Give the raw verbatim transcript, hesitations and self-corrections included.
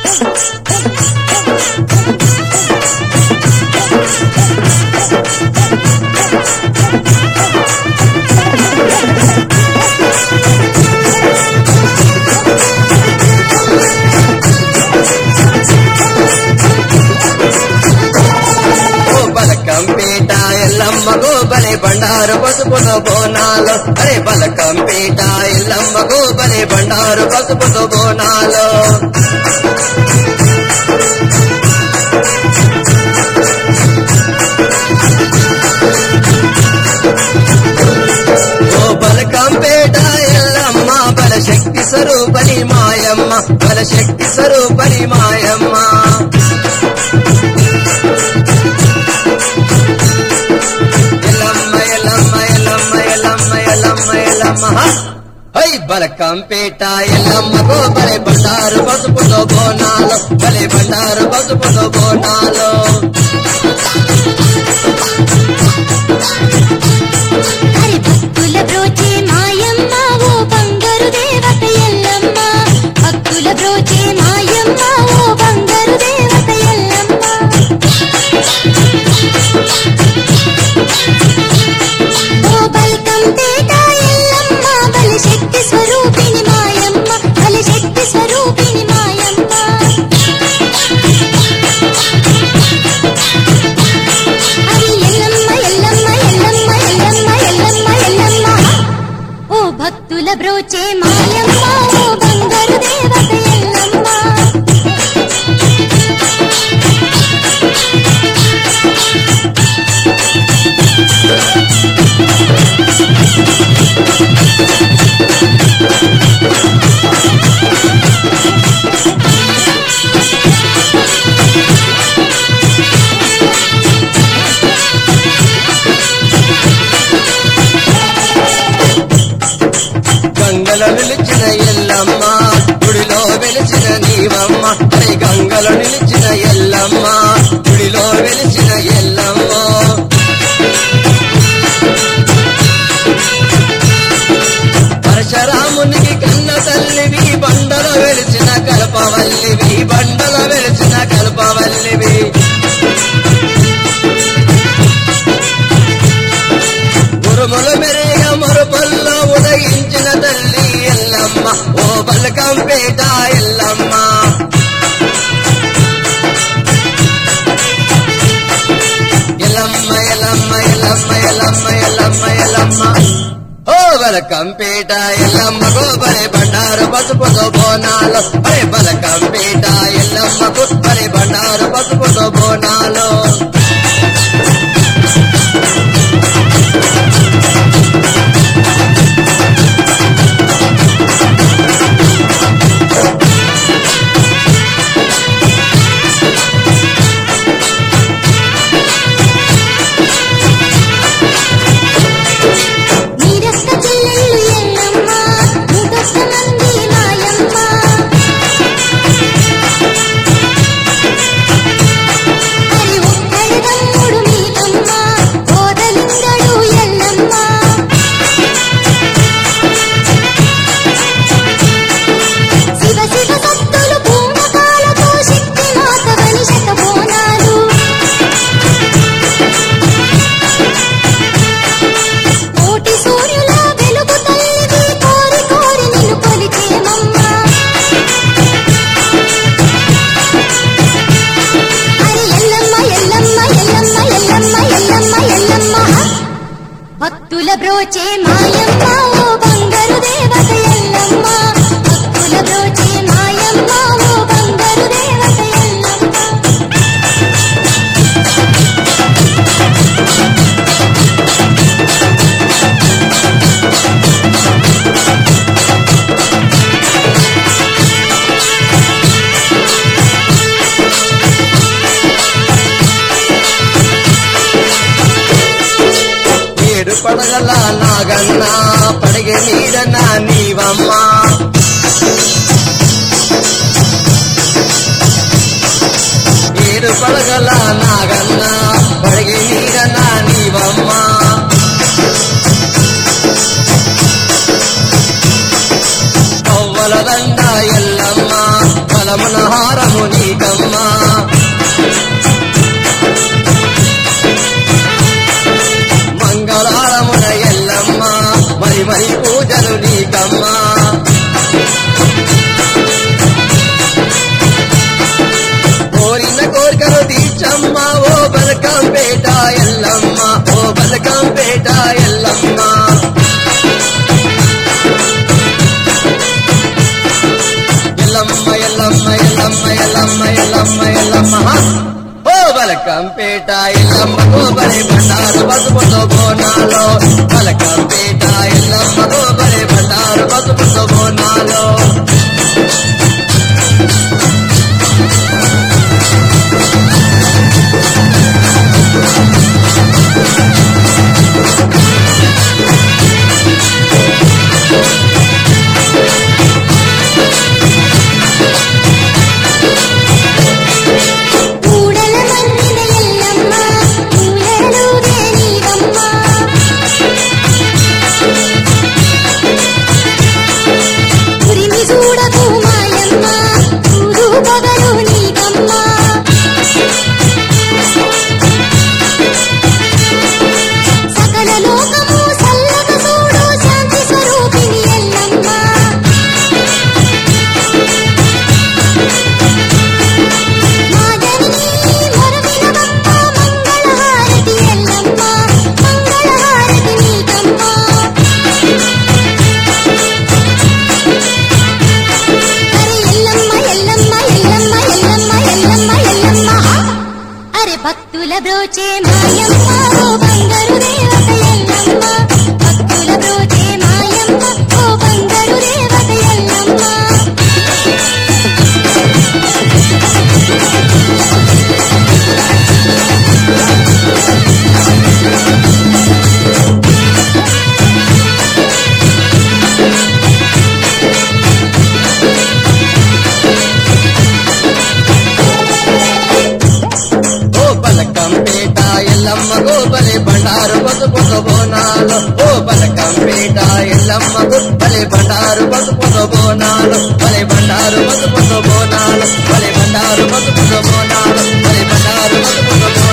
బలకంపేట ఎల్లమ్మకు బలే బండారు పసుపుతో బోనాలు అరే బలకంపేట ఎల్లమ్మకు బలే బండారు పసుపుతో బోనాలు ఓ బలకంపేట ఎల్లమ్మ బలశక్తి స్వరూపని మాయమ్మ బలశక్తి స్వరూపని మాయమ్మ బలకంపేట ఎల్లమ్మకు బలే బండారు పసుపుతో బోనాలు బలే బండారు పసుపుతో బోనాలు భక్తుల బ్రోచే మాయమ్మ ఓ బంగారు దేవత ఎల్లమ్మ భక్తుల బ్రోచే మాయమ్మ ఓ బంగారు దేవత ఎల్లమ్మ ఓ బల్కంపేట ఎల్లమ్మ బలశక్తి స్వరూపిణి మాయమ్మ బలశక్తి స్వరూపిణి మాయమ్మ అది ఎల్లమ్మ ఎల్లమ్మ ఎల్లమ్మ ఎల్లమ్మ ఎల్లమ్మ ఎల్లమ్మ ఓ భక్తుల బ్రోచే మాయమ్మ ఓ బంగారు దేవత ఎల్లమ్మ గంగలో నిలిచిన ఎల్లమ్మ గుడిలో వెలిచిన నీవమ్మ అరే గంగలో నిలిచిన ఎల్లమ్మ గుడిలో వెలిచిన ఎల్లమ్మ పరశురామునికి కన్న తల్లివి బండలో వెలిచిన కల్పవల్లివి బండలో వెలిచిన కల్పవల్లివి గురుముల మెరేగ మరుపల్లో ఉదయించిన తల్లి ఎల్లమ్మ ఓ బలకంపేట ఎల్లమ్మ ఎల్లమ్మ ఎల్లమ్మ ఎల్లమ్మ ఎల్లమ్మ ఎల్లమ్మ ఎల్లమ్మ ఓ బలకంపేట ఎల్లమ్మకు బలే బండారు పసుపుతో బోనాలు అరే బలకంపేట ఎల్లమ్మకు బలే బండారు పసుపుతో బోనాలు నీరక్క చెల్లెళ్ళు ఎల్లమ్మ నూటొక్క మంది మాయమ్మ హరి ఒక్కడి తమ్ముడు మీకమ్మ కోదలింగడు ఎల్లమ్మ శివ శివ సత్తులు పూనకాలతో శక్తి మాతవని శతబోనాలు కోటి సూర్యుల వెలుగు తల్లివి కోరి కోరి నిన్ను కొలిచేమమ్మ హరి ఎల్లమ్మ ఎల్లమ్మ ఎల్లమ్మ ఎల్లమ్మ ఎల్లమ్మ ఎల్లమ్మ భక్తుల బ్రోచే మాయమ్మ ఓ బంగారు దేవత ఎల్లమ్మ భక్తుల బ్రోచే మాయమ్మ ఓ బంగారు దేవత ఎల్లమ్మ ఏడు పడగల నాగన్న పడగ నీడన నీవమ్మ ఏడు పడగల నాగన్న పడగ నీడన నీవమ్మ కవ్వల దండ ఎల్లమ్మ బలమున హారము నీకమ్మా మంగళారమున ఎల్లమ్మ మరి మరి పూజలు నీకమ్మా కోరిన కోరికలు తీర్చమ్మ ఓ బలకంపేట ఎల్లమ్మ ఓ బలకంపేట ఎల్లమ్మ ఎల్లమ్మ ఎల్లమ్మ ఎల్లమ్మ ఎల్లమ్మ ఎల్లమ్మ ఎల్లమ్మ ఓ బలకంపేట ఎల్లమ్మ గోబరి బండారు పసుపుతో బోనాలో బలకంపేట ఎల్లమ్మ గోబరి బండారు పసుపుతో బోనాలో కూడల మన్నిన ఎల్లమ్మ పూలలుగే నీవమ్మ ఉరిమి చూడకు మాయమ్మ ఊరు పగలు నీకమ్మ సకల లోకము సల్లగ చూడు శాంతి స్వరూపిణి ఎల్లమ్మ మాదరిని మొరవినవమ్మ మంగళహారతి ఎల్లమ్మ మంగళహారతి నీకమ్మ అరే ఎల్లమ్మ ఎల్లమ్మ ఎల్లమ్మ ఎల్లమ్మ ఎల్లమ్మ ఎల్లమ్మ అరే భక్తుల బ్రోచే మాయమ్మ ఓ బంగారు దేవత ఎల్లమ్మ భక్తుల బ్రోచే మాయమ్మ ఓ బంగారు దేవత ఎల్లమ్మ ఓ బలకంపేట ఎల్లమ్మ గోబలి బండారు పసుపుతో బోనాలు ఓ బలకంపేట ఎల్లమ్మ గోబలి బండారు పసుపుతో బోనాలు బలి బండారు పసుపుతో బోనాలు బలి బండారు పసుపుతో బోనాలు బలి బండారు పసుపుతో బోనాలు